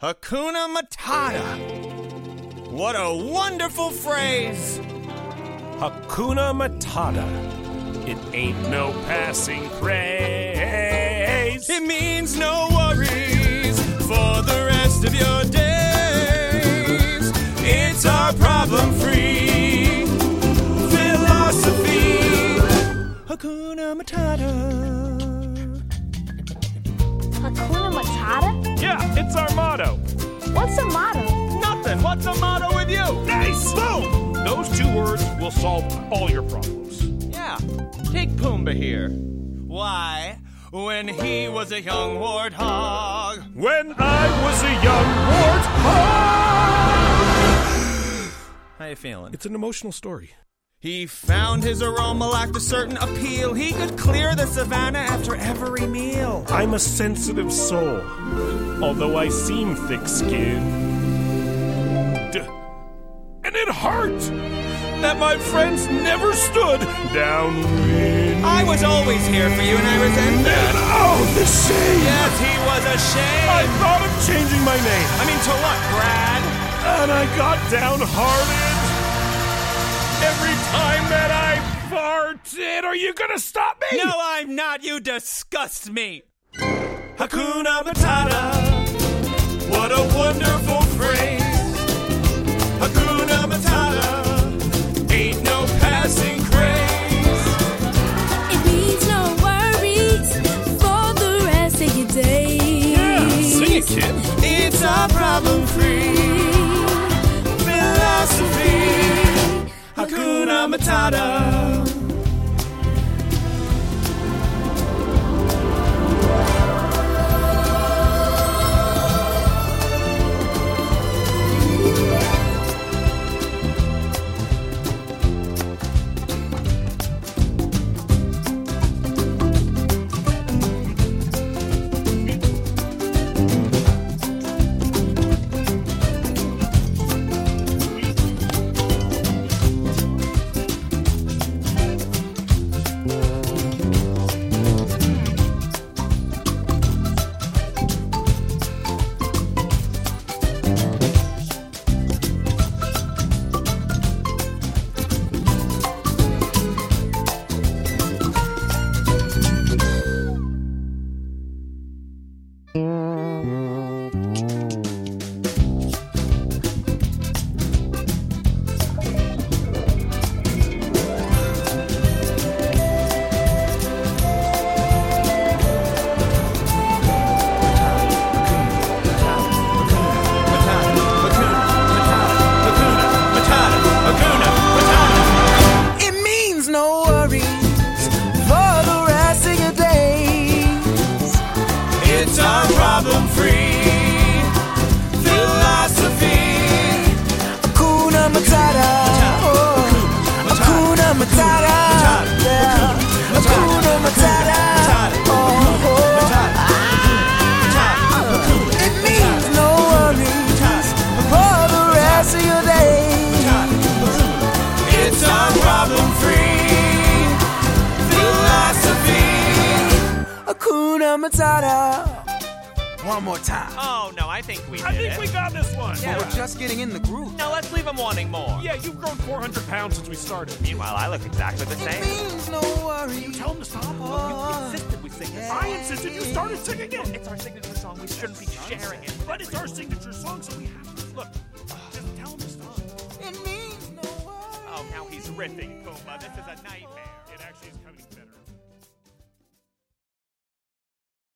Hakuna Matata. What a wonderful phrase. Hakuna Matata. It ain't no passing craze. It means no worries for the rest of your days. It's our problem-free philosophy. Hakuna Matata. Hakuna Matata? Yeah, it's our motto. What's a motto? Nothing. What's the motto with you? Nice! Boom! Those 2 words will solve all your problems. Yeah. Take Pumbaa here. Why, when he was a young warthog. When I was a young warthog! How you feeling? It's an emotional story. He found his aroma lacked a certain appeal. He could clear the savannah after every meal. I'm a sensitive soul, although I seem thick-skinned. And it hurt that my friends never stood downwind. I was always here for you, and I resented. And oh, the shame! Yes, he was ashamed. I thought of changing my name. I mean, to what, Brad? And I got downhearted every time that I farted. Are you gonna stop me? No, I'm not. You disgust me. Hakuna Matata. What a wonderful phrase. Hakuna Matata. Ain't no passing craze. It means no worries for the rest of your days. Yeah, sing it, kid. It's a problem-free philosophy. Hakuna Matata. One more time. Oh, no, I think we did I think we got this one. Yeah. We're just getting in the groove. No, let's leave him wanting more. Yeah, you've grown 400 pounds since we started. Meanwhile, I look exactly the same. Means no worries. You tell him to stop. You insisted we sing this song. I insisted you started singing it. It's our signature song. We shouldn't be sharing it. But it's our signature song, so we have to. Look, just tell him to stop. It means no worries. Oh, now he's riffing, Pumbaa. This is a nightmare. It actually is coming back.